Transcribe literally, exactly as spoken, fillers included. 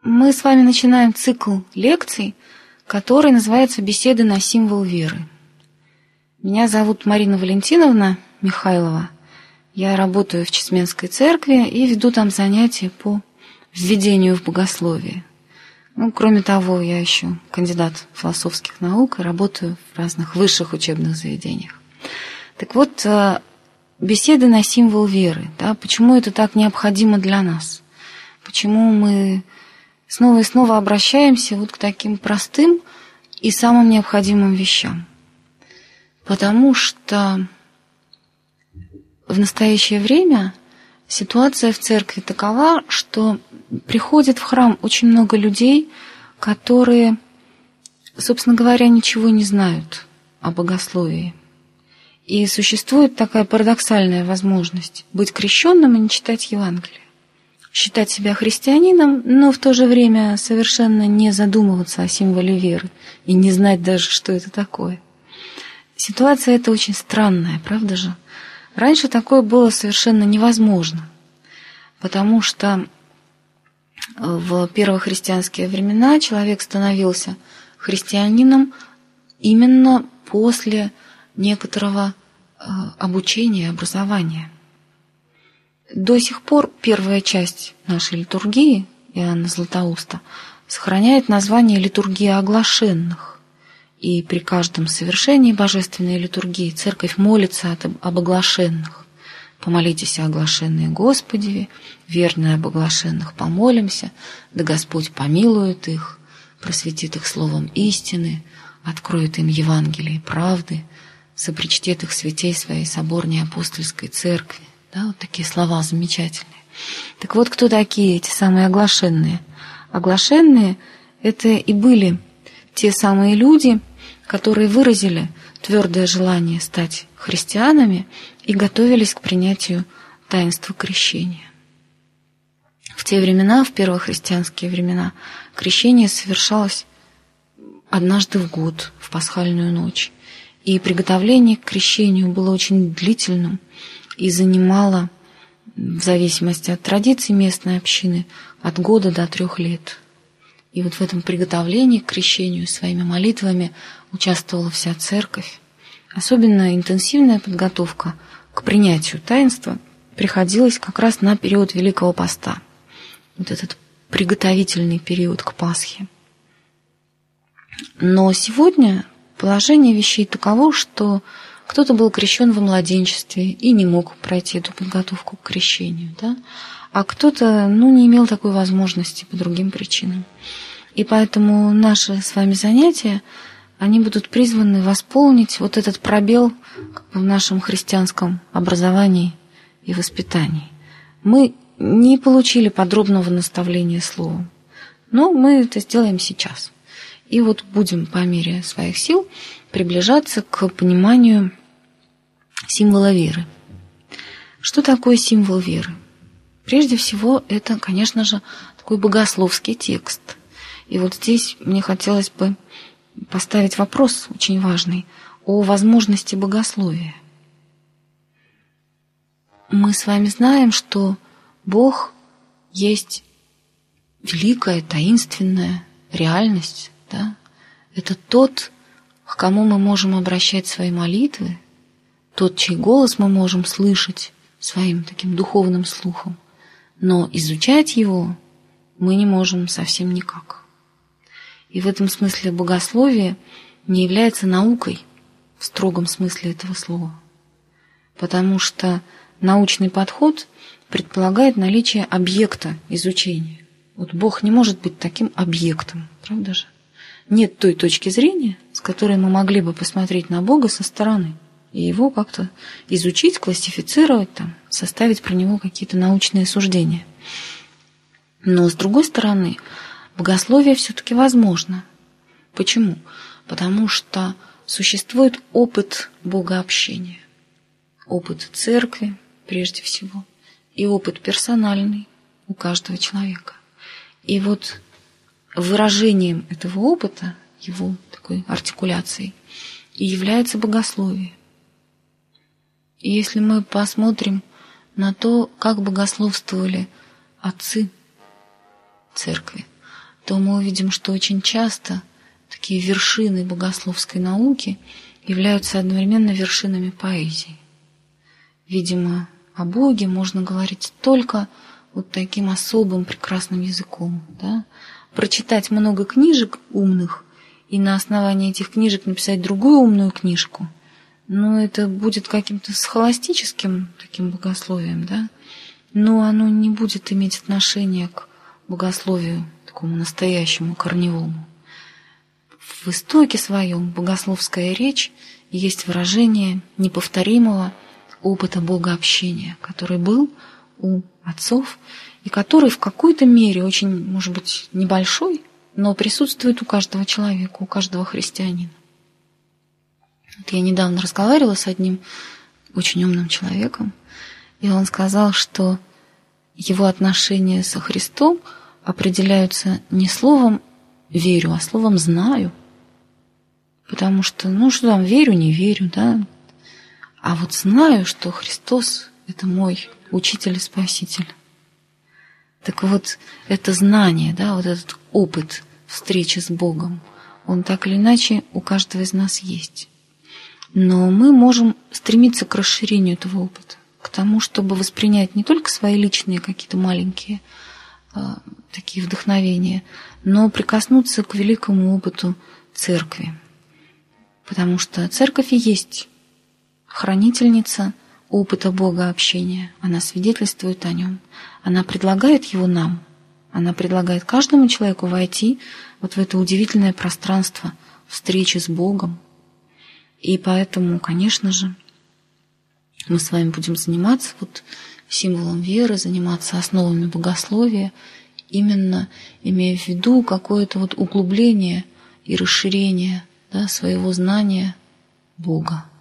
Мы с вами начинаем цикл лекций, который называется «Беседы на символ веры». Меня зовут Марина Валентиновна Михайлова. Я работаю в Чесменской церкви и веду там занятия по введению в богословие. Ну, кроме того, я еще кандидат философских наук и работаю в разных высших учебных заведениях. Так вот, беседы на символ веры. Да, почему это так необходимо для нас? Почему мы снова и снова обращаемся вот к таким простым и самым необходимым вещам? Потому что в настоящее время ситуация в церкви такова, что приходит в храм очень много людей, которые, собственно говоря, ничего не знают о богословии. И существует такая парадоксальная возможность быть крещенным и не читать Евангелие. Считать себя христианином, но в то же время совершенно не задумываться о символе веры и не знать даже, что это такое. Ситуация эта очень странная, правда же? Раньше такое было совершенно невозможно, потому что в первохристианские времена человек становился христианином именно после некоторого обучения, образования. До сих пор первая часть нашей литургии, Иоанна Златоуста, сохраняет название «Литургия оглашенных». И при каждом совершении божественной литургии церковь молится об оглашенных. «Помолитесь о оглашенные Господи, верные об оглашенных помолимся, да Господь помилует их, просветит их словом истины, откроет им Евангелие правды, сопричтет их святей своей соборней апостольской церкви». Да, вот такие слова замечательные. Так вот, кто такие эти самые оглашенные? Оглашенные – это и были те самые люди, которые выразили твердое желание стать христианами и готовились к принятию таинства крещения. В те времена, в первохристианские времена, крещение совершалось однажды в год, в пасхальную ночь. И приготовление к крещению было очень длительным и занимало, в зависимости от традиций местной общины, от года до трех лет. И вот в этом приготовлении к крещению своими молитвами участвовала вся церковь. Особенно интенсивная подготовка к принятию таинства приходилась как раз на период Великого Поста. Вот этот приготовительный период к Пасхе. Но сегодня положение вещей таково, что кто-то был крещен во младенчестве и не мог пройти эту подготовку к крещению, да? А кто-то, ну, не имел такой возможности по другим причинам. И поэтому наши с вами занятия, они будут призваны восполнить вот этот пробел в нашем христианском образовании и воспитании. Мы не получили подробного наставления словом, но мы это сделаем сейчас. И вот будем по мере своих сил приближаться к пониманию символа веры. Что такое символ веры? Прежде всего, это, конечно же, такой богословский текст. И вот здесь мне хотелось бы поставить вопрос очень важный о возможности богословия. Мы с вами знаем, что Бог есть великая, таинственная реальность. Да? Это тот, к кому мы можем обращать свои молитвы, тот, чей голос мы можем слышать своим таким духовным слухом, но изучать его мы не можем совсем никак. И в этом смысле богословие не является наукой в строгом смысле этого слова, потому что научный подход предполагает наличие объекта изучения. Вот Бог не может быть таким объектом, правда же? Нет той точки зрения, с которой мы могли бы посмотреть на Бога со стороны и его как-то изучить, классифицировать, там, составить про него какие-то научные суждения. Но, с другой стороны, богословие все-таки возможно. Почему? Потому что существует опыт богообщения, опыт церкви, прежде всего, и опыт персональный у каждого человека. И вот выражением этого опыта, его такой артикуляцией, и является богословие. И если мы посмотрим на то, как богословствовали отцы церкви, то мы увидим, что очень часто такие вершины богословской науки являются одновременно вершинами поэзии. Видимо, о Боге можно говорить только вот таким особым прекрасным языком, да? Прочитать много книжек умных и на основании этих книжек написать другую умную книжку, ну, это будет каким-то схоластическим таким богословием, да? Но оно не будет иметь отношения к богословию такому настоящему, корневому. В истоке своем богословская речь есть выражение неповторимого опыта богообщения, который был у отцов и который в какой-то мере, очень, может быть, небольшой, но присутствует у каждого человека, у каждого христианина. Вот я недавно разговаривала с одним очень умным человеком, и он сказал, что его отношения со Христом определяются не словом «верю», а словом «знаю». Потому что, ну что там, верю, не верю, да? А вот знаю, что Христос – это мой учитель и спаситель. Так вот, это знание, да, вот этот опыт встречи с Богом, он так или иначе у каждого из нас есть. Но мы можем стремиться к расширению этого опыта, к тому, чтобы воспринять не только свои личные какие-то маленькие э, такие вдохновения, но прикоснуться к великому опыту Церкви. Потому что Церковь и есть хранительница опыта Бога общения. Она свидетельствует о нем. Она предлагает его нам. Она предлагает каждому человеку войти вот в это удивительное пространство встречи с Богом. И поэтому, конечно же, мы с вами будем заниматься вот символом веры, заниматься основами богословия, именно имея в виду какое-то вот углубление и расширение, да, своего знания Бога.